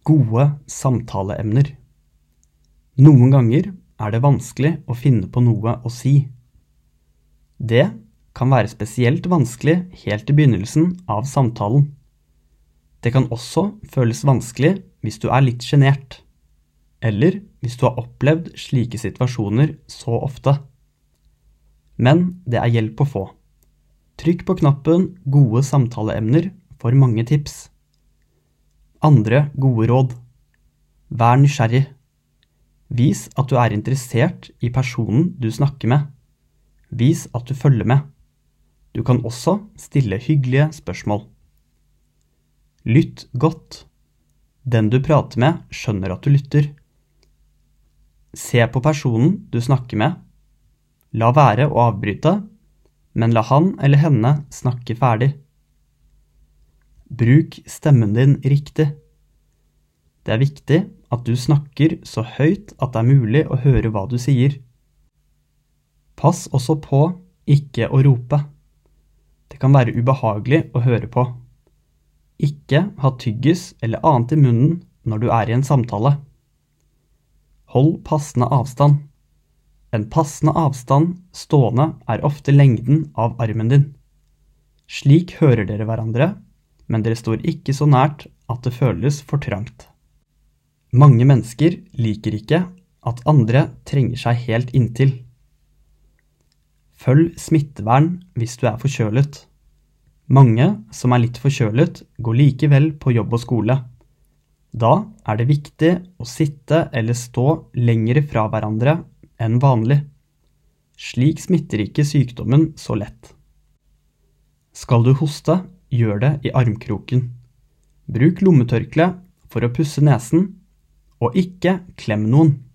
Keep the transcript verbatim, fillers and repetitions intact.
Gode samtaleemner. Noen ganger er det vanskelig å finne på noe å si. Det kan være spesielt vanskelig helt i begynnelsen av samtalen. Det kan også føles vanskelig hvis du er litt genert, eller hvis du har opplevd slike situasjoner så ofte. Men det er hjelp å få. Trykk på knappen «Gode samtaleemner» for mange tips. Andre gode råd. Vær nysgjerrig. Vis at du er interessert i personen du snakker med. Vis at du følger med. Du kan også stille hyggelige spørsmål. Lytt godt. Den du prater med skjønner at du lytter. Se på personen du snakker med. La være å avbryte, men la han eller henne snakke ferdig. Bruk stemmen din riktig. Det er viktig at du snakker så høyt at det er mulig å høre hva du sier. Pass også på ikke å rope. Det kan være ubehagelig å høre på. Ikke ha tyggis eller annet i munnen når du er i en samtale. Hold passende avstand. En passende avstand stående er ofte lengden av armen din. Slik hører dere hverandre, men dere står ikke så nært at det føles for trangt. Mange mennesker liker ikke at andre trenger seg helt inntil. Følg smittevern hvis du er forkjølet. Mange som er litt forkjølet går likevel på jobb og skole. Da er det viktig å sitte eller stå lengre fra hverandre enn vanlig. Slik smitter ikke sykdommen så lett. Skal du hoste, gjør det i armkroken. Bruk lommetørkle for å pusse nesen, og ikke klem noen.